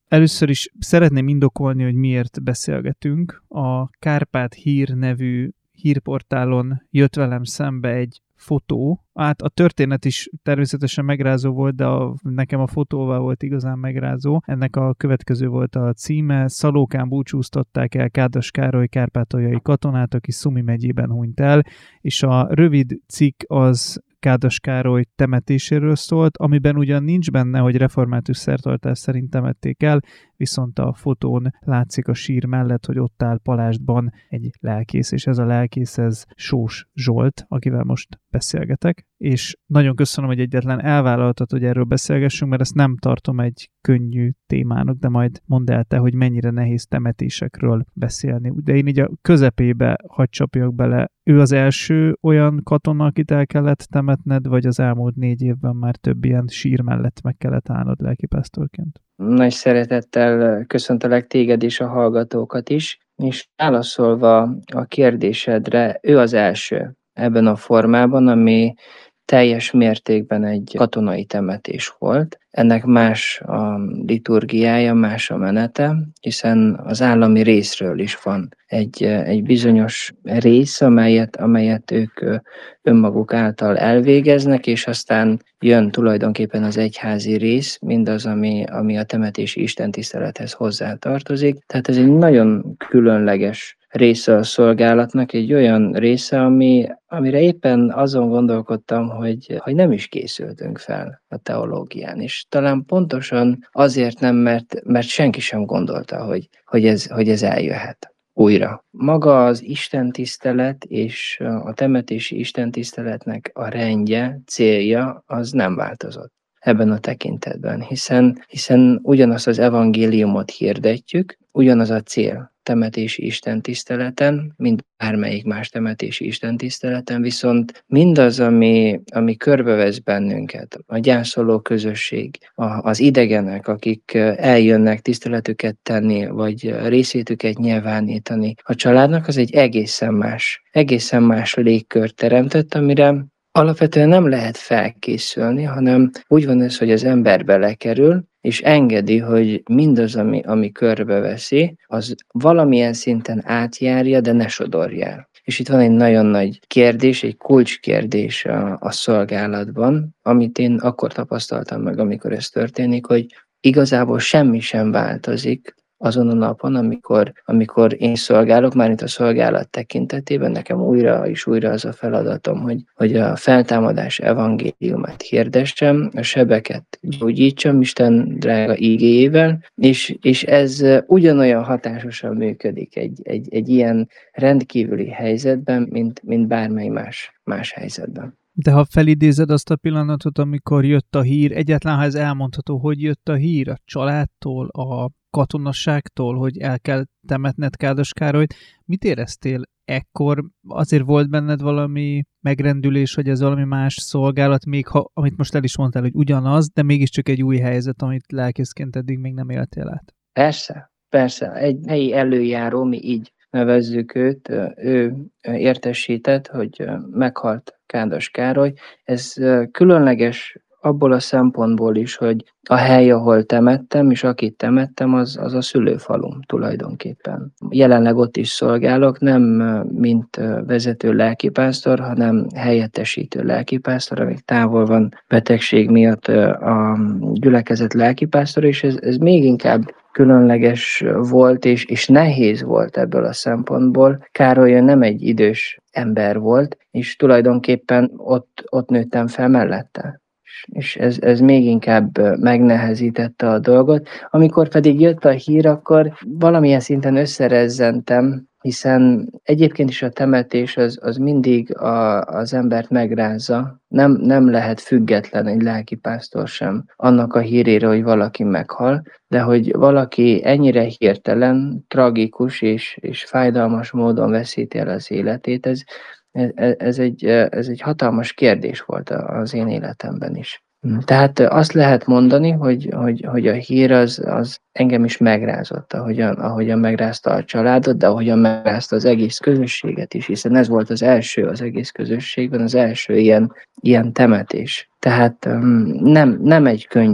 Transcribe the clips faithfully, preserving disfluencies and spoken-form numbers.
Először is szeretném indokolni, hogy miért beszélgetünk. A Kárpát Hír nevű hírportálon jött velem szembe egy fotó. Hát a történet is természetesen megrázó volt, de a, nekem a fotóval volt igazán megrázó. Ennek a következő volt a címe: Szalókán búcsúztatták el Kádas Károly kárpátaljai katonát, aki Szumi megyében hunyt el, és a rövid cikk az Kádas Károly temetéséről szólt, amiben ugyan nincs benne, hogy református szertartás szerint temették el, viszont a fotón látszik a sír mellett, hogy ott áll palástban egy lelkész, és ez a lelkész, ez Sós Zsolt, akivel most beszélgetek, és nagyon köszönöm, hogy egyetlen elvállaltad, hogy erről beszélgessünk, mert ezt nem tartom egy könnyű témának, de majd mondd el te, hogy mennyire nehéz temetésekről beszélni. De én így a közepébe hadd csapjak bele. Ő az első olyan katona, akit el kellett temetned, vagy az elmúlt négy évben már több ilyen sír mellett meg kellett állnod lelkipásztorként? Nagy szeretettel köszöntelek téged és a hallgatókat is, és válaszolva a kérdésedre, ő az első ebben a formában, ami teljes mértékben egy katonai temetés volt. Ennek más a liturgiája, más a menete, hiszen az állami részről is van egy, egy bizonyos rész, amelyet, amelyet ők önmaguk által elvégeznek, és aztán jön tulajdonképpen az egyházi rész, mindaz, ami, ami a temetési istentisztelethez hozzátartozik. Tehát ez egy nagyon különleges része a szolgálatnak, egy olyan része, ami, amire éppen azon gondolkodtam, hogy, hogy nem is készültünk fel a teológián is. Talán pontosan azért nem, mert, mert senki sem gondolta, hogy, hogy, ez, hogy ez eljöhet újra. Maga az istentisztelet és a temetési istentiszteletnek a rendje, célja az nem változott ebben a tekintetben, hiszen, hiszen ugyanazt az evangéliumot hirdetjük, ugyanaz a cél temetési istentiszteleten, mint bármelyik más temetési istentiszteleten, viszont mindaz, ami, ami körbevesz bennünket, a gyászoló közösség, a, az idegenek, akik eljönnek tiszteletüket tenni, vagy részvétüket nyilvánítani a családnak, az egy egészen más, egészen más légkört teremtett, amire alapvetően nem lehet felkészülni, hanem úgy van ez, hogy az ember belekerül, és engedi, hogy mindaz, ami, ami körbeveszi, az valamilyen szinten átjárja, de ne sodorja el. És itt van egy nagyon nagy kérdés, egy kulcskérdés a, a szolgálatban, amit én akkor tapasztaltam meg, amikor ez történik, hogy igazából semmi sem változik azon a napon, amikor, amikor én szolgálok, már itt a szolgálat tekintetében, nekem újra és újra az a feladatom, hogy, hogy a feltámadás evangéliumát hirdessem, a sebeket gyógyítsam Isten drága ígéjével, és, és ez ugyanolyan hatásosan működik egy, egy, egy ilyen rendkívüli helyzetben, mint, mint bármely más, más helyzetben. De ha felidézed azt a pillanatot, amikor jött a hír, egyáltalán ha ez elmondható, hogy jött a hír a családtól, a katonasságtól, hogy el kell temetned Kádas Károlyt, mit éreztél ekkor? Azért volt benned valami megrendülés, hogy ez valami más szolgálat, még ha, amit most el is mondtál, hogy ugyanaz, de mégiscsak egy új helyzet, amit lelkészként eddig még nem éltél át? Persze, persze. Egy helyi előjáró, mi így nevezzük őt, ő értesített, hogy meghalt Kádas Károly. Ez különleges abból a szempontból is, hogy a hely, ahol temettem, és akit temettem, az, az a szülőfalum tulajdonképpen. Jelenleg ott is szolgálok, nem mint vezető lelkipásztor, hanem helyettesítő lelkipásztor, amíg távol van betegség miatt a gyülekezet lelkipásztor, és ez, ez még inkább különleges volt, és, és nehéz volt ebből a szempontból. Károly nem egy idős ember volt, és tulajdonképpen ott, ott nőttem fel mellette. És ez, ez még inkább megnehezítette a dolgot. Amikor pedig jött a hír, akkor valamilyen szinten összerezzentem, hiszen egyébként is a temetés az, az mindig a, az embert megrázza. Nem, nem lehet független egy lelkipásztor sem annak a hírére, hogy valaki meghal, de hogy valaki ennyire hirtelen, tragikus és, és fájdalmas módon veszíti el az életét, ez, ez, ez, egy, ez egy hatalmas kérdés volt az én életemben is. Tehát azt lehet mondani, hogy, hogy, hogy a hír az, az engem is megrázott, ahogyan, ahogyan megrázta a családot, de ahogyan megrázta az egész közösséget is, hiszen ez volt az első az egész közösségben, az első ilyen, ilyen temetés. Tehát nem, nem egy könnyű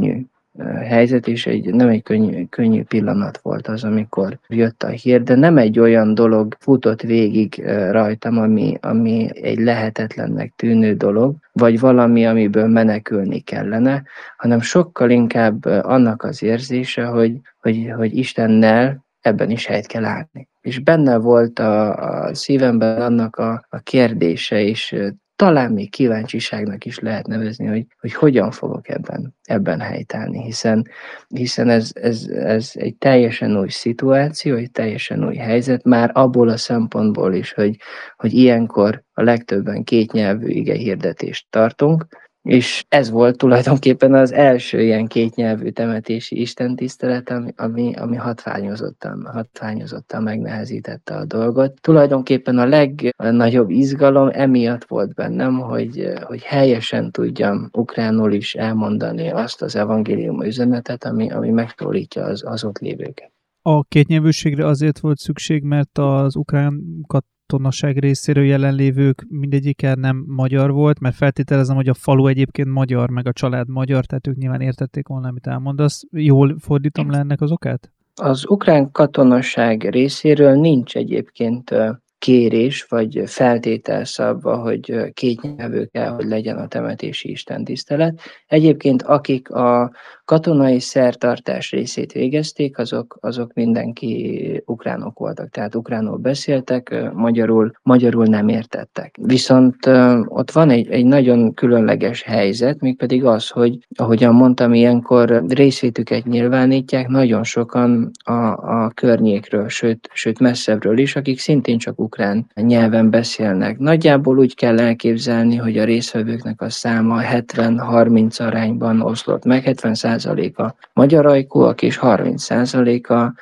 helyzet, és egy, nem egy könnyű, könnyű pillanat volt az, amikor jött a hír, de nem egy olyan dolog futott végig rajtam, ami, ami egy lehetetlennek tűnő dolog, vagy valami, amiből menekülni kellene, hanem sokkal inkább annak az érzése, hogy, hogy, hogy Istennel ebben is helyt kell állni. És benne volt a, a szívemben annak a, a kérdése, és talán még kíváncsiságnak is lehet nevezni, hogy, hogy hogyan fogok ebben, ebben helytállni, hiszen, hiszen ez, ez, ez egy teljesen új szituáció, egy teljesen új helyzet, már abból a szempontból is, hogy, hogy ilyenkor a legtöbben kétnyelvű igehirdetést tartunk, és ez volt tulajdonképpen az első ilyen kétnyelvű temetési istentisztelet, ami, ami, ami hatványozottan, hatványozottan megnehezítette a dolgot. Tulajdonképpen a legnagyobb izgalom emiatt volt bennem, hogy, hogy helyesen tudjam ukránul is elmondani azt az evangélium üzenetet, ami, ami megszólítja az, az ott lévőket. A kétnyelvűségre azért volt szükség, mert az ukrán katonaság részéről jelenlévők mindegyike nem magyar volt, mert feltételezem, hogy a falu egyébként magyar, meg a család magyar, tehát ők nyilván értették volna, amit elmondasz. Jól fordítom le ennek az okát? Az ukrán katonaság részéről nincs egyébként kérés, vagy feltétel szabva, hogy kétnyelvű kell, hogy legyen a temetési istentisztelet. Egyébként akik a katonai szertartás részét végezték, azok, azok mindenki ukránok voltak, tehát ukránul beszéltek, magyarul, magyarul nem értettek. Viszont ott van egy, egy nagyon különleges helyzet, mégpedig az, hogy ahogyan mondtam, ilyenkor részvétüket nyilvánítják nagyon sokan a, a környékről, sőt, sőt messzebbről is, akik szintén csak ukrán nyelven beszélnek. Nagyjából úgy kell elképzelni, hogy a résztvevőknek a száma hetven harminc arányban oszlott meg, hetven százaléka magyar ajkúak, és harminc százaléka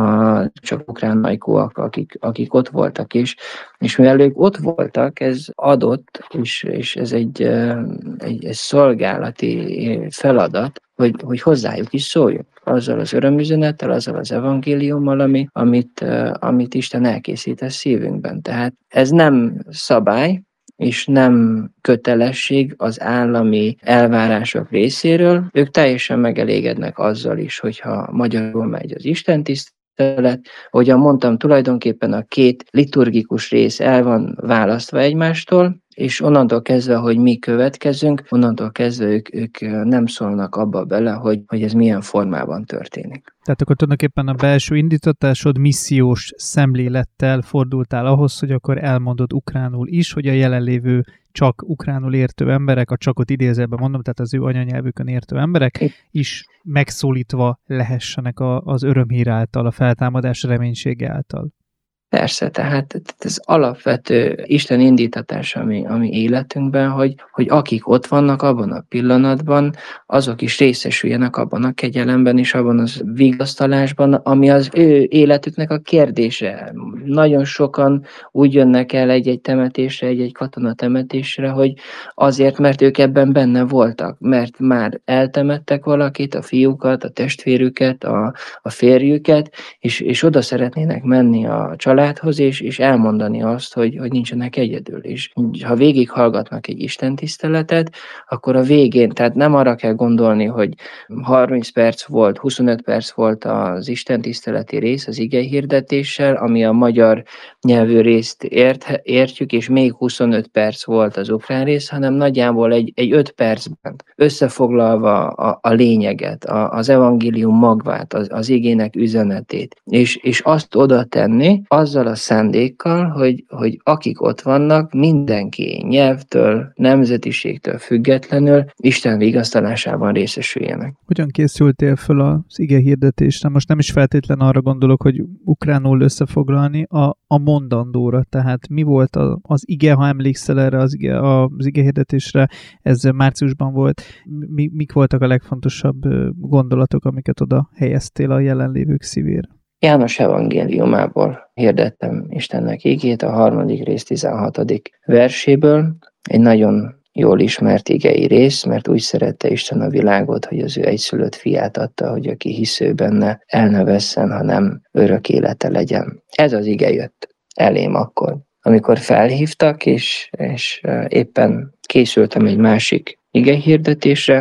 a csak ukrán ajkúak, akik, akik ott voltak is. És mivel ők ott voltak, ez adott, és, és ez egy, egy, egy szolgálati feladat, hogy, hogy hozzájuk is szóljuk. Azzal az örömüzenettel, azzal az evangéliummal, ami, amit, amit Isten elkészít szívünkben. Tehát ez nem szabály, és nem kötelesség az állami elvárások részéről. Ők teljesen megelégednek azzal is, hogyha magyarul megy az istentisztelet. Ahogyan mondtam, tulajdonképpen a két liturgikus rész el van választva egymástól, és onnantól kezdve, hogy mi következünk, onnantól kezdve ők, ők nem szólnak abba bele, hogy, hogy ez milyen formában történik. Tehát akkor tulajdonképpen a belső indítatásod missziós szemlélettel fordultál ahhoz, hogy akkor elmondod ukránul is, hogy a jelenlévő csak ukránul értő emberek, a csakot idézőben mondom, tehát az ő anyanyelvükön értő emberek is megszólítva lehessenek a, az örömhír által, a feltámadás reménysége által. Persze, tehát ez alapvető Isten indítatás a mi, a mi életünkben, hogy, hogy akik ott vannak abban a pillanatban, azok is részesüljenek abban a kegyelemben és abban az vigasztalásban, ami az ő életüknek a kérdése. Nagyon sokan úgy jönnek el egy-egy temetésre, egy-egy katona temetésre, hogy azért, mert ők ebben benne voltak, mert már eltemettek valakit, a fiúkat, a testvérüket, a, a férjüket, és, és oda szeretnének menni a család, családhoz, és, és elmondani azt, hogy, hogy nincsenek egyedül. És ha végighallgatnak egy istentiszteletet, akkor a végén, tehát nem arra kell gondolni, hogy harminc perc volt, huszonöt perc volt az istentiszteleti rész az igehirdetéssel, ami a magyar nyelvű részt ért, értjük, és még huszonöt perc volt az ukrán rész, hanem nagyjából egy, egy öt percben összefoglalva a, a lényeget, a, az evangélium magvát, az, az igének üzenetét, és, és azt oda tenni, azzal a szándékkal, hogy, hogy akik ott vannak, mindenki nyelvtől, nemzetiségtől függetlenül Isten vigasztalásában részesüljenek. Hogyan készültél föl az ige hirdetésre? Most nem is feltétlen arra gondolok, hogy ukránul összefoglalni, a, a mondandóra. Tehát mi volt a, az ige, ha emlékszel erre az ige, az ige hirdetésre, ez márciusban volt. Mi, mik voltak a legfontosabb gondolatok, amiket oda helyeztél a jelenlévők szívére? János evangéliumából hirdettem Istennek igét, a harmadik rész tizenhatodik verséből. Egy nagyon jól ismert igei rész, mert úgy szerette Isten a világot, hogy az ő egyszülött fiát adta, hogy aki hisző benne, el ne vesszen, hanem örök élete legyen. Ez az ige jött elém akkor, amikor felhívtak, és, és éppen készültem egy másik ige hirdetésre,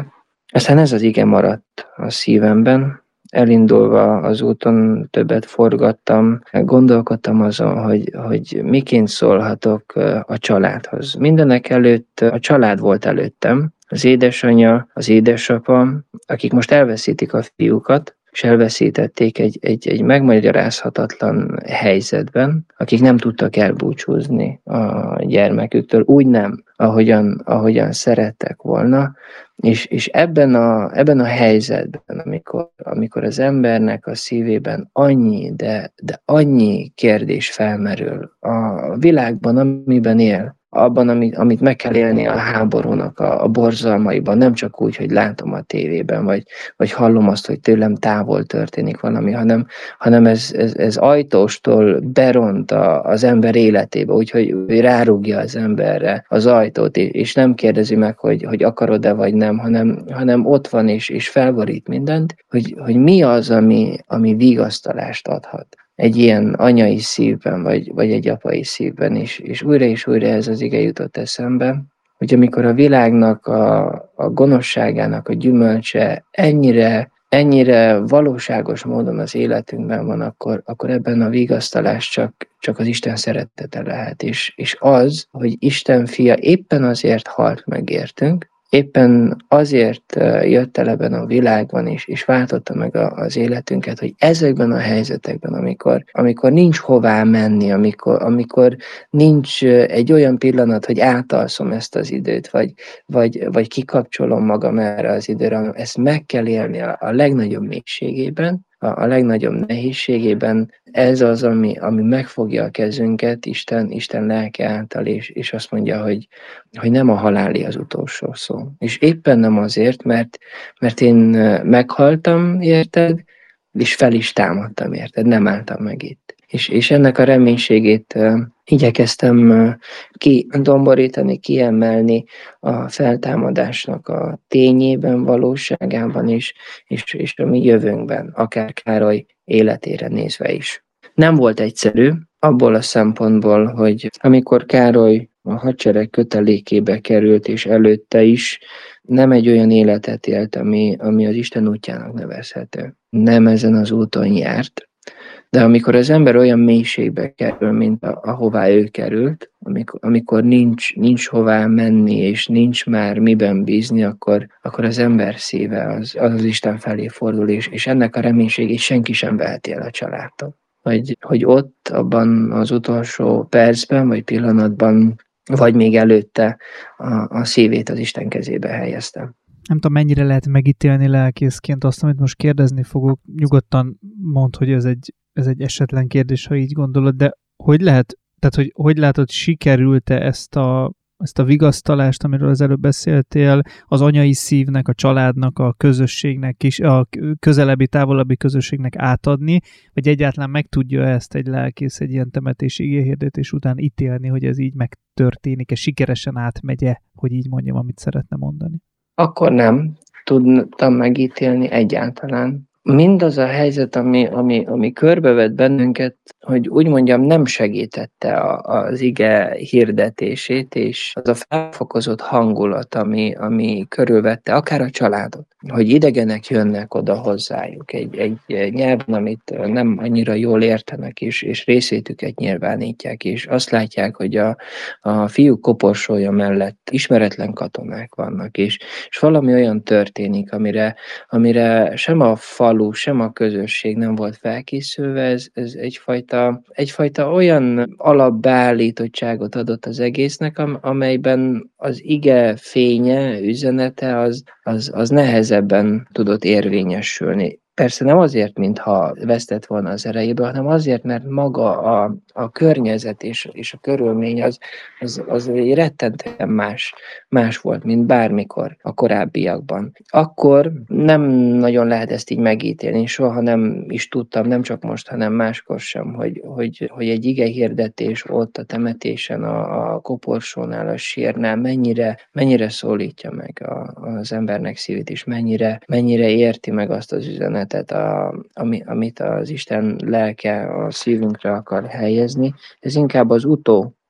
Aztán ez az ige maradt a szívemben, elindulva az úton többet forgattam, gondolkodtam azon, hogy, hogy miként szólhatok a családhoz. Mindenek előtt a család volt előttem, az édesanyja, az édesapa, akik most elveszítik a fiúkat, és elveszítették egy, egy, egy megmagyarázhatatlan helyzetben, akik nem tudtak elbúcsúzni a gyermeküktől, úgy nem, ahogyan, ahogyan szerettek volna, és, és ebben, a, ebben a helyzetben, amikor, amikor az embernek a szívében annyi, de, de annyi kérdés felmerül a világban, amiben él, abban, amit, amit meg kell élni a háborúnak a, a borzalmaiban, nem csak úgy, hogy látom a tévében, vagy, vagy hallom azt, hogy tőlem távol történik valami, hanem, hanem ez, ez, ez ajtóstól beront a, az ember életébe, úgyhogy rárúgja az emberre az ajtót, és nem kérdezi meg, hogy, hogy akarod-e vagy nem, hanem, hanem ott van és, és felborít mindent, hogy, hogy mi az, ami, ami vigasztalást adhat egy ilyen anyai szívben, vagy, vagy egy apai szívben is. És újra és újra ez az ige jutott eszembe, hogy amikor a világnak a, a gonoszságának a gyümölcse ennyire, ennyire valóságos módon az életünkben van, akkor, akkor ebben a vigasztalás csak, csak az Isten szeretete lehet. És, és az, hogy Isten fia éppen azért halt meg értünk, éppen azért jött el ebben a világban is, és váltotta meg a, az életünket, hogy ezekben a helyzetekben, amikor, amikor nincs hová menni, amikor, amikor nincs egy olyan pillanat, hogy átalszom ezt az időt, vagy, vagy, vagy kikapcsolom magam erre az időre, ezt meg kell élni a, a legnagyobb mélységében, a, a legnagyobb nehézségében. Ez az, ami, ami megfogja a kezünket Isten, Isten lelke által, és, és azt mondja, hogy, hogy nem a haláli az utolsó szó. És éppen nem azért, mert, mert én meghaltam, érted, és fel is támadtam, érted, nem álltam meg itt. És, és ennek a reménységét uh, igyekeztem uh, kidomborítani, kiemelni a feltámadásnak a tényében, valóságában is, és, és a mi jövőnkben, akár Károly életére nézve is. Nem volt egyszerű, abból a szempontból, hogy amikor Károly a hadsereg kötelékébe került, és előtte is nem egy olyan életet élt, ami, ami az Isten útjának nevezhető. Nem ezen az úton járt, de amikor az ember olyan mélységbe kerül, mint a, ahová ő került, amikor, amikor nincs, nincs hová menni, és nincs már miben bízni, akkor, akkor az ember szíve az, az, az Isten felé fordul, és, és ennek a reménységét senki sem veheti el a családtól. Hogy, hogy ott, abban az utolsó percben, vagy pillanatban, vagy még előtte a, a szívét az Isten kezébe helyeztem. Nem tudom, mennyire lehet megítélni lelkészként azt, amit most kérdezni fogok. Nyugodtan mondd, hogy ez egy, ez egy esetlen kérdés, ha így gondolod, de hogy lehet, tehát hogy, hogy látod, sikerült-e ezt a, ezt a vigasztalást, amiről az előbb beszéltél, az anyai szívnek, a családnak, a közösségnek is, a közelebbi, távolabbi közösségnek átadni, vagy egyáltalán meg tudja ezt egy lelkész egy ilyen temetési igéhirdetés után ítélni, hogy ez így megtörténik-e, sikeresen átmegye, hogy így mondjam, amit szeretne mondani? Akkor nem tudtam megítélni egyáltalán. Mindaz a helyzet, ami, ami, ami körbevett bennünket, hogy úgy mondjam, nem segítette a, az ige hirdetését, és az a felfokozott hangulat, ami, ami körülvette akár a családot, hogy idegenek jönnek oda hozzájuk egy, egy nyelven, amit nem annyira jól értenek, és, és részvétüket nyilvánítják, és azt látják, hogy a, a fiúk koporsója mellett ismeretlen katonák vannak, és, és valami olyan történik, amire, amire sem a falu, sem a közösség nem volt felkészülve, ez, ez egyfajta, egyfajta olyan alapbeállítottságot adott az egésznek, amelyben az ige fénye, üzenete az, az, az nehezebben tudott érvényesülni. Persze nem azért, mintha vesztett volna az erejéből, hanem azért, mert maga a, a környezet és, és a körülmény az, az, az rettentően más, más volt, mint bármikor a korábbiakban. Akkor nem nagyon lehet ezt így megítélni, soha nem is tudtam, nem csak most, hanem máskor sem, hogy, hogy, hogy egy igehirdetés ott a temetésen, a, a koporsónál, a sírnál mennyire, mennyire szólítja meg a, az embernek szívét, és mennyire, mennyire érti meg azt az üzenetet, A, ami, amit az Isten lelke a szívünkre akar helyezni. Ez inkább az utó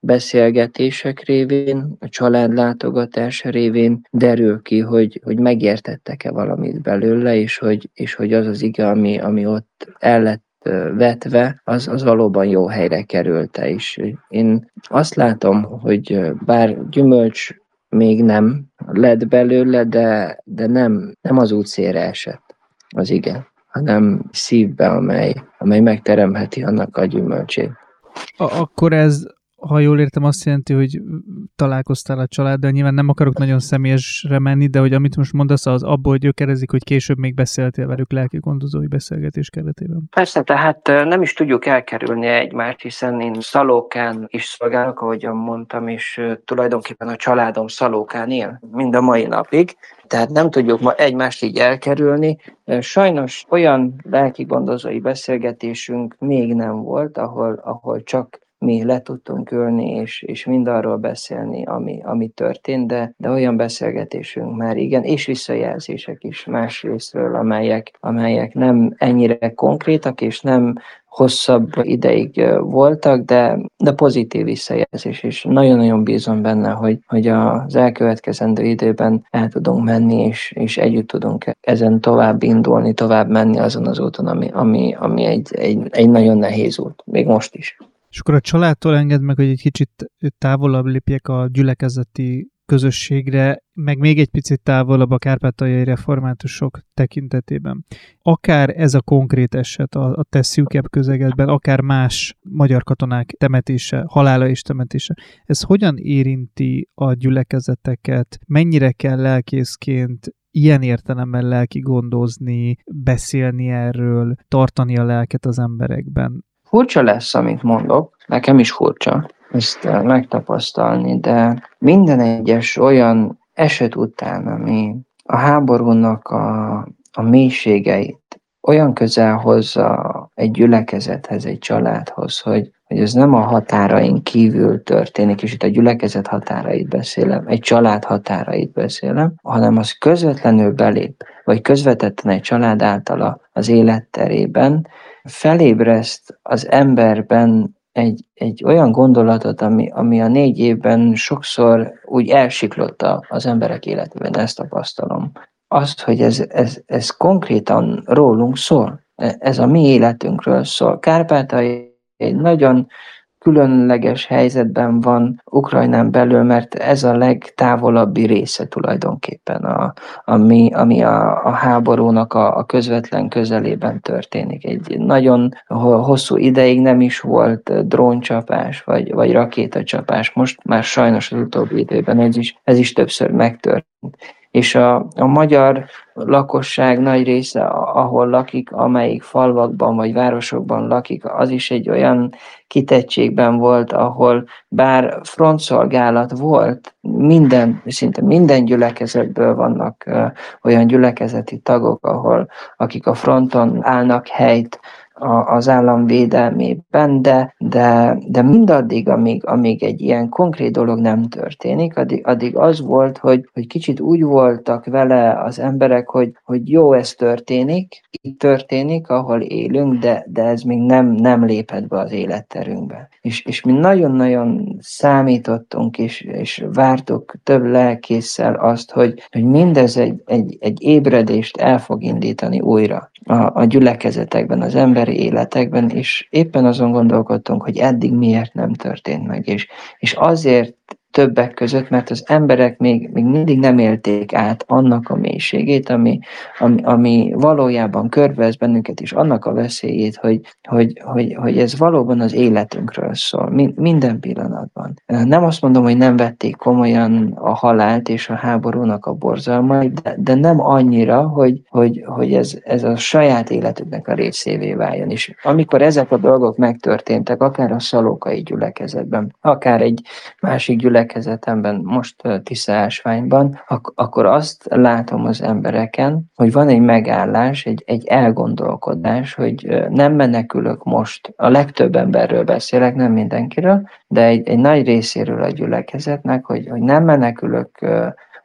beszélgetések révén, a családlátogatás révén derül ki, hogy, hogy megértettek-e valamit belőle, és hogy, és hogy az az ige, ami, ami ott el lett vetve, az, az valóban jó helyre került-e is. Én azt látom, hogy bár gyümölcs még nem lett belőle, de, de nem, nem az útszélre esett az ige, hanem szívbe, amely, amely megteremheti annak a gyümölcsét. A- akkor ez, ha jól értem, azt jelenti, hogy találkoztál a családdal, nyilván nem akarok nagyon személyesre menni, de hogy amit most mondasz, az abból gyökerezik, hogy később még beszéltél velük lelki gondozói beszélgetés keretében. Persze, tehát nem is tudjuk elkerülni egymást, hiszen én Szalókán is szolgálok, ahogyan mondtam, és tulajdonképpen a családom Szalókán él mind a mai napig, tehát nem tudjuk ma egymást így elkerülni. Sajnos olyan lelki gondozói beszélgetésünk még nem volt, ahol, ahol csak mi le tudtunk ülni, és, és mindarról beszélni, ami, ami történt, de, de olyan beszélgetésünk már igen, és visszajelzések is más részről, amelyek, amelyek nem ennyire konkrétak, és nem hosszabb ideig voltak, de, de pozitív visszajelzés, és nagyon-nagyon bízom benne, hogy, hogy az elkövetkezendő időben el tudunk menni, és, és együtt tudunk ezen tovább indulni, tovább menni azon az úton, ami, ami, ami egy, egy, egy nagyon nehéz út, még most is. És akkor a családtól engedd meg, hogy egy kicsit távolabb lépjek a gyülekezeti közösségre, meg még egy picit távolabb a kárpátaljai reformátusok tekintetében. Akár ez a konkrét eset a, a te szűkebb közegedben, akár más magyar katonák temetése, halála és temetése, ez hogyan érinti a gyülekezeteket? Mennyire kell lelkészként ilyen értelemben lelki gondozni, beszélni erről, tartani a lelket az emberekben? Furcsa lesz, amit mondok, nekem is furcsa ezt megtapasztalni, de minden egyes olyan eset után, ami a háborúnak a, a mélységeit olyan közel hozza egy gyülekezethez, egy családhoz, hogy, hogy ez nem a határain kívül történik, és itt a gyülekezet határait beszélem, egy család határait beszélem, hanem az közvetlenül belép, vagy közvetetten egy család általa az életterében, felébreszt az emberben egy, egy olyan gondolatot, ami, ami a négy évben sokszor úgy elsiklott az emberek életében, ezt tapasztalom. Azt, hogy ez, ez, ez konkrétan rólunk szól, ez a mi életünkről szól. Kárpátaljai egy nagyon különleges helyzetben van Ukrajnán belül, mert ez a legtávolabbi része tulajdonképpen, a, ami, ami a, a háborúnak a, a közvetlen közelében történik. Egy nagyon hosszú ideig nem is volt dróncsapás, vagy, vagy rakétacsapás, most már sajnos az utóbbi időben ez is, ez is többször megtörtént. És a, a magyar lakosság nagy része, ahol lakik, amelyik falvakban vagy városokban lakik, az is egy olyan kitettségben volt, ahol bár frontszolgálat volt, minden, szinte minden gyülekezetből vannak uh, olyan gyülekezeti tagok, ahol akik a fronton állnak helyt az állam védelmében, de, de, de mindaddig, amíg, amíg egy ilyen konkrét dolog nem történik, addig, addig az volt, hogy, hogy kicsit úgy voltak vele az emberek, hogy, hogy jó, ez történik, itt történik, ahol élünk, de, de ez még nem, nem lépett be az életterünkbe. És, és mi nagyon-nagyon számítottunk, és, és vártuk több lelkésszel azt, hogy, hogy mindez egy, egy, egy ébredést el fog indítani újra a, a gyülekezetekben, az emberi életekben, és éppen azon gondolkodtunk, hogy eddig miért nem történt meg, és, és azért többek között, mert az emberek még, még mindig nem élték át annak a mélységét, ami, ami, ami valójában körbevesz bennünket, és annak a veszélyét, hogy, hogy, hogy, hogy ez valóban az életünkről szól, minden pillanatban. Nem azt mondom, hogy nem vették komolyan a halált és a háborúnak a borzalmait, de, de nem annyira, hogy, hogy, hogy ez, ez a saját életüknek a részévé váljon. És amikor ezek a dolgok megtörténtek, akár a szalókai gyülekezetben, akár egy másik gyülekezetben, gyülekezetemben, most Tiszaásványban, ak- akkor azt látom az embereken, hogy van egy megállás, egy, egy elgondolkodás, hogy nem menekülök most, a legtöbb emberről beszélek, nem mindenkiről, de egy, egy nagy részéről a gyülekezetnek, hogy, hogy nem menekülök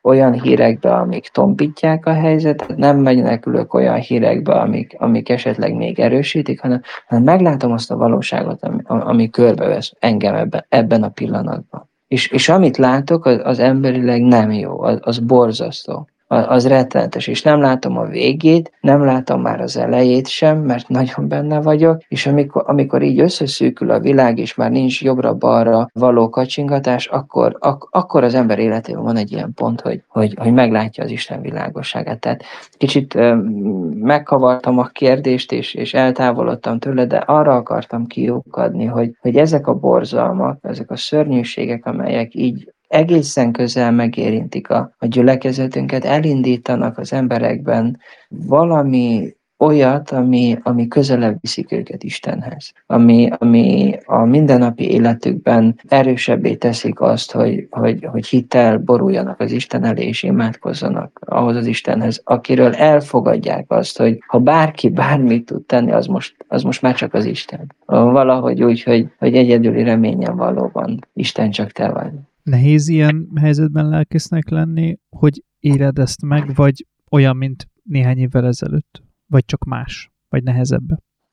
olyan hírekbe, amik tompítják a helyzetet, nem menekülök olyan hírekbe, amik, amik esetleg még erősítik, hanem, hanem meglátom azt a valóságot, ami, ami körbevesz engem ebben, ebben a pillanatban. És, és amit látok, az, az emberileg nem jó, az, az borzasztó. Az rettenetes, és nem látom a végét, nem látom már az elejét sem, mert nagyon benne vagyok, és amikor, amikor így összeszűkül a világ, és már nincs jobbra-balra való kacsingatás, akkor, ak, akkor az ember életében van egy ilyen pont, hogy, hogy, hogy meglátja az Isten világosságát. Tehát kicsit um, megkavartam a kérdést, és, és eltávolodtam tőle, de arra akartam kiukadni, hogy, hogy ezek a borzalmak, ezek a szörnyűségek, amelyek így egészen közel megérintik a, a gyülekezetünket, elindítanak az emberekben valami olyat, ami, ami közelebb viszik őket Istenhez. Ami, ami a mindennapi életükben erősebbé teszik azt, hogy, hogy, hogy hittel boruljanak az Isten elé és imádkozzanak ahhoz az Istenhez, akiről elfogadják azt, hogy ha bárki bármit tud tenni, az most, az most már csak az Isten. Valahogy úgy, hogy, hogy egyedüli reményen valóban Isten csak te vagy. Nehéz ilyen helyzetben lelkésznek lenni, hogy éled ezt meg, vagy olyan, mint néhány évvel ezelőtt? Vagy csak más? Vagy nehezebb?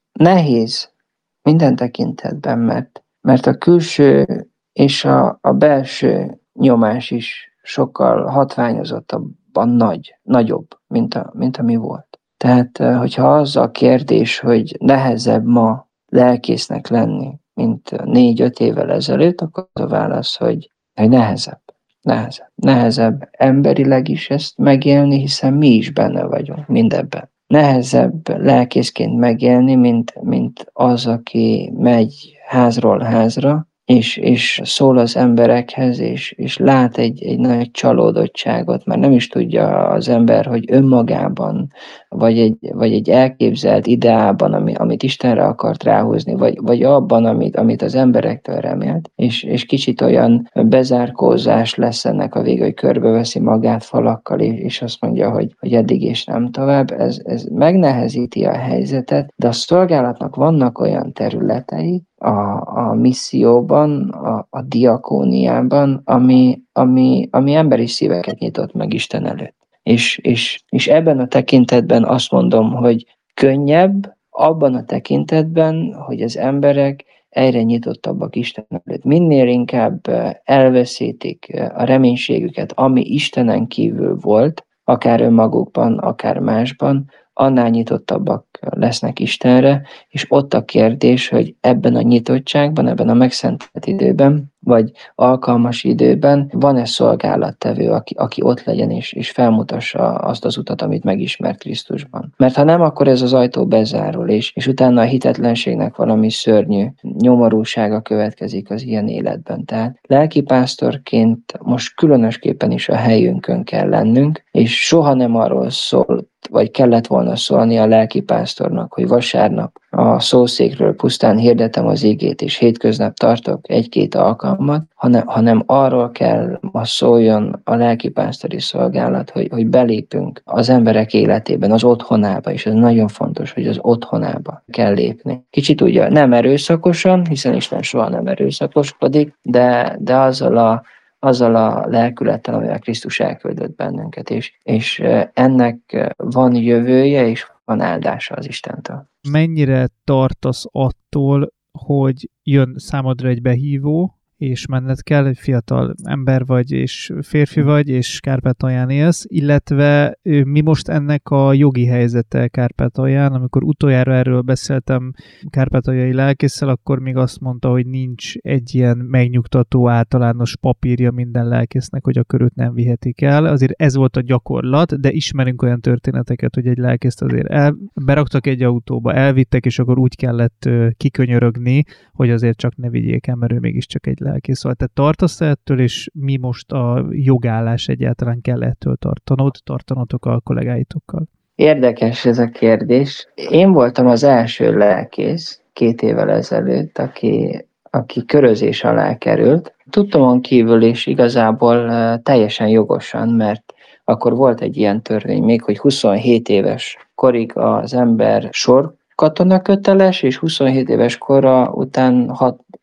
Nehéz minden tekintetben, mert, mert a külső és a, a belső nyomás is sokkal hatványozottabban nagy, nagyobb, mint, a, mint ami volt. Tehát, hogyha az a kérdés, hogy nehezebb ma lelkésznek lenni, mint négy-öt évvel ezelőtt, akkor az a válasz, hogy hogy nehezebb, nehezebb, nehezebb emberileg is ezt megélni, hiszen mi is benne vagyunk mindebben. Nehezebb lelkészként megélni, mint, mint az, aki megy házról házra, és, és szól az emberekhez, és, és lát egy, egy nagy csalódottságot, mert nem is tudja az ember, hogy önmagában, vagy egy, vagy egy elképzelt ideában, ami, amit Istenre akart ráhúzni, vagy, vagy abban, amit, amit az emberektől remélt, és, és kicsit olyan bezárkózás lesz ennek a vége, hogy körbeveszi magát falakkal, és azt mondja, hogy, hogy eddig és nem tovább. Ez, ez megnehezíti a helyzetet, de a szolgálatnak vannak olyan területei, A, a misszióban, a, a diakóniában, ami, ami, ami emberi szíveket nyitott meg Isten előtt. És, és, és ebben a tekintetben azt mondom, hogy könnyebb, abban a tekintetben, hogy az emberek egyre nyitottabbak Isten előtt. Minél inkább elveszítik a reménységüket, ami Istenen kívül volt, akár önmagukban, akár másban, annál nyitottabbak lesznek Istenre, és ott a kérdés, hogy ebben a nyitottságban, ebben a megszentelt időben, vagy alkalmas időben van-e szolgálattevő, aki, aki ott legyen és, és felmutassa azt az utat, amit megismert Krisztusban. Mert ha nem, akkor ez az ajtó bezárul, és, és utána a hitetlenségnek valami szörnyű nyomorúsága következik az ilyen életben. Tehát lelkipásztorként most különösképpen is a helyünkön kell lennünk, és soha nem arról szól, vagy kellett volna szólni a lelkipásztornak, hogy vasárnap a szószékről pusztán hirdetem az igét, és hétköznap tartok egy-két alkalmat, hanem, hanem arról kell ma szóljon a lelkipásztori szolgálat, hogy, hogy belépünk az emberek életében, az otthonába, és ez nagyon fontos, hogy az otthonába kell lépni. Kicsit ugye nem erőszakosan, hiszen Isten soha nem erőszakoskodik, de, de azzal a azzal a lelkülettel, amivel Krisztus elküldött bennünket, és, és ennek van jövője, és van áldása az Istentől. Mennyire tartasz attól, hogy jön számodra egy behívó, és menned kell, egy fiatal ember vagy, és férfi vagy, és Kárpátalján élsz, illetve mi most ennek a jogi helyzete Kárpátalján? Amikor utoljára erről beszéltem kárpátaljai lelkésszel, akkor még azt mondta, hogy nincs egy ilyen megnyugtató általános papírja minden lelkésznek, hogy a köröt nem vihetik el. Azért ez volt a gyakorlat, de ismerünk olyan történeteket, hogy egy lelkészt azért el, beraktak egy autóba, elvittek, és akkor úgy kellett kikönyörögni, hogy azért csak ne vigyék el, mert ő mégiscsak egy lelkész. Szóval te tartasz ettől, és mi most a jogállás egyáltalán kell ettől tartanod, tartanotok a kollégáitokkal? Érdekes ez a kérdés. Én voltam az első lelkész két évvel ezelőtt, aki, aki körözés alá került. Tudtomon kívül is igazából teljesen jogosan, mert akkor volt egy ilyen törvény még, hogy huszonhét éves korig az ember sor katona köteles, és huszonhét éves kora után hat,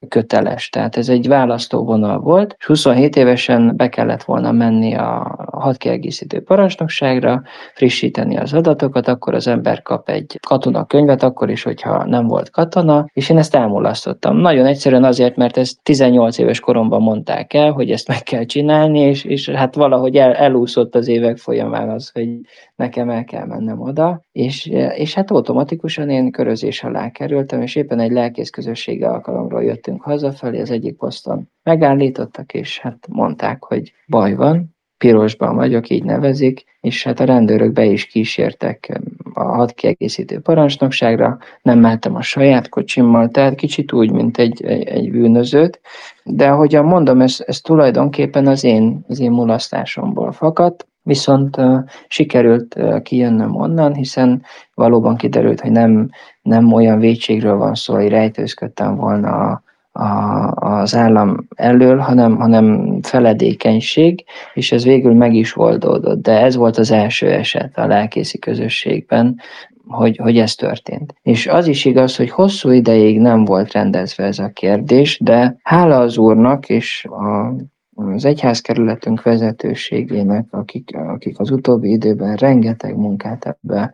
köteles. Tehát ez egy választóvonal volt, és huszonhét évesen be kellett volna menni a hadkiegészítő parancsnokságra, frissíteni az adatokat, akkor az ember kap egy katonakönyvet, akkor is, hogyha nem volt katona, és én ezt elmulasztottam. Nagyon egyszerűen azért, mert ezt tizennyolc éves koromban mondták el, hogy ezt meg kell csinálni, és, és hát valahogy el, elúszott az évek folyamán az, hogy nekem el kell mennem oda, és, és hát automatikusan én körözés alá kerültem, és éppen egy lelkész közösségi alkalomról jöttünk hazafelé, az egyik poszton megállítottak, és hát mondták, hogy baj van, pirosban vagyok, így nevezik, és hát a rendőrök be is kísértek a hadkiegészítő parancsnokságra, nem mehettem a saját kocsimmal, tehát kicsit úgy, mint egy, egy, egy bűnözőt, de ahogyan mondom, ez, ez tulajdonképpen az én, az én mulasztásomból fakadt, viszont uh, sikerült uh, kijönnöm onnan, hiszen valóban kiderült, hogy nem, nem olyan vétségről van szó, hogy rejtőzködtem volna a, a, az állam elől, hanem, hanem feledékenység, és ez végül meg is oldódott. De ez volt az első eset a lelkészi közösségben, hogy, hogy ez történt. És az is igaz, hogy hosszú ideig nem volt rendezve ez a kérdés, de hála az Úrnak és a az egyházkerületünk vezetőségének, akik, akik az utóbbi időben rengeteg munkát ebbe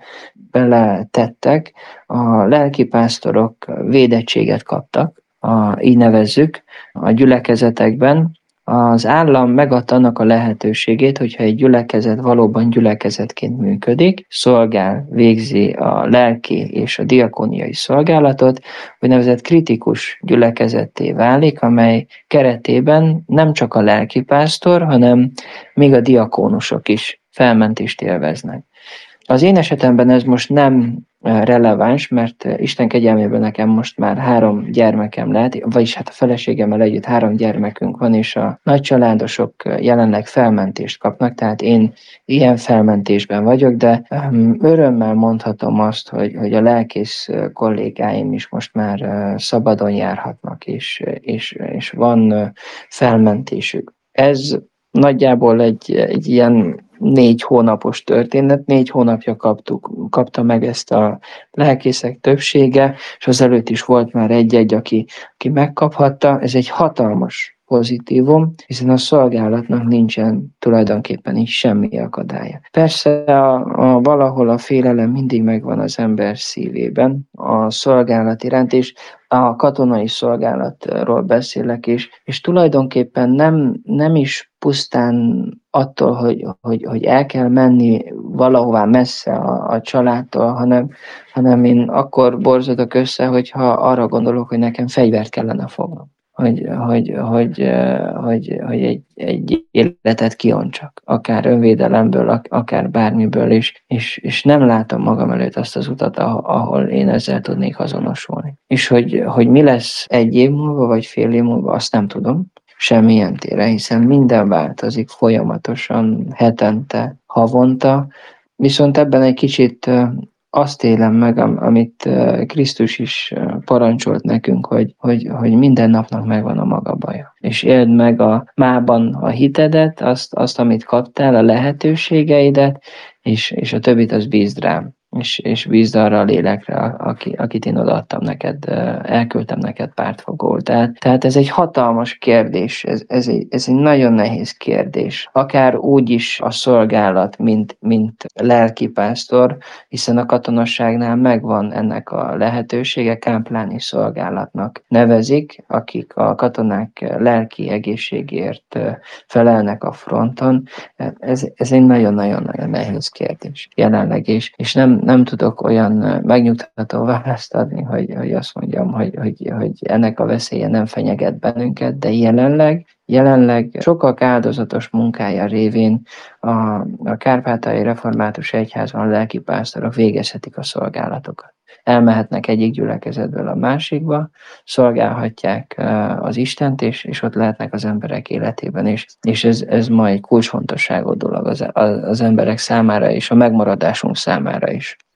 beletettek, a lelkipásztorok védettséget kaptak, a, így nevezzük, a gyülekezetekben. Az állam megadta annak a lehetőségét, hogyha egy gyülekezet valóban gyülekezetként működik, szolgál, végzi a lelki és a diakóniai szolgálatot, úgynevezett kritikus gyülekezetté válik, amely keretében nem csak a lelkipásztor, hanem még a diakónusok is felmentést élveznek. Az én esetemben ez most nem releváns, mert Isten kegyelméből nekem most már három gyermekem lehet, vagyis hát a feleségemmel együtt három gyermekünk van, és a nagycsaládosok jelenleg felmentést kapnak, tehát én ilyen felmentésben vagyok, de örömmel mondhatom azt, hogy, hogy a lelkész kollégáim is most már szabadon járhatnak, és, és, és van felmentésük. Ez nagyjából egy, egy ilyen négy hónapos történet, négy hónapja kaptuk, kapta meg ezt a lelkészek többsége, és azelőtt is volt már egy-egy, aki, aki megkaphatta. Ez egy hatalmas pozitívum, hiszen a szolgálatnak nincsen tulajdonképpen így semmi akadálya. Persze a, a, valahol a félelem mindig megvan az ember szívében, a szolgálat iránt, és a katonai szolgálatról beszélek is, és tulajdonképpen nem, nem is pusztán attól, hogy, hogy, hogy el kell menni valahová messze a, a családtól, hanem, hanem én akkor borzodok össze, hogyha arra gondolok, hogy nekem fegyvert kellene fognom. Hogy, hogy, hogy, hogy, hogy egy, egy életet kiontsak, akár önvédelemből, akár bármiből is, és, és nem látom magam előtt azt az utat, ahol én ezzel tudnék azonosulni. És hogy, hogy mi lesz egy év múlva, vagy fél év múlva, azt nem tudom, semmilyen téren, hiszen minden változik folyamatosan, hetente, havonta, viszont ebben egy kicsit azt élem meg, amit Krisztus is parancsolt nekünk, hogy, hogy, hogy minden napnak megvan a maga baja. És éld meg a mában a hitedet, azt, azt amit kaptál, a lehetőségeidet, és, és a többit az bízd rám. És, és bízd arra a lélekre, aki, akit én odaadtam neked, elküldtem neked pártfogóul. Tehát, tehát ez egy hatalmas kérdés, ez, ez, egy, ez egy nagyon nehéz kérdés. Akár úgy is a szolgálat, mint, mint lelkipásztor, hiszen a katonasságnál megvan ennek a lehetősége, kámpláni szolgálatnak nevezik, akik a katonák lelki egészségért felelnek a fronton. Ez, ez egy nagyon-nagyon-nagyon nehéz kérdés jelenleg is, és nem nem tudok olyan megnyugtató választ adni, hogy, hogy azt mondjam, hogy, hogy, hogy ennek a veszélye nem fenyeget bennünket, de jelenleg, jelenleg sokak áldozatos munkája révén a, a Kárpátaljai Református Egyházban a lelkipásztorok végezhetik a szolgálatokat. Elmehetnek egyik gyülekezetből a másikba, szolgálhatják az Istent, és, és ott lehetnek az emberek életében is. És ez, ez ma egy kulcsfontosságú dolog az, az emberek számára és a megmaradásunk számára is.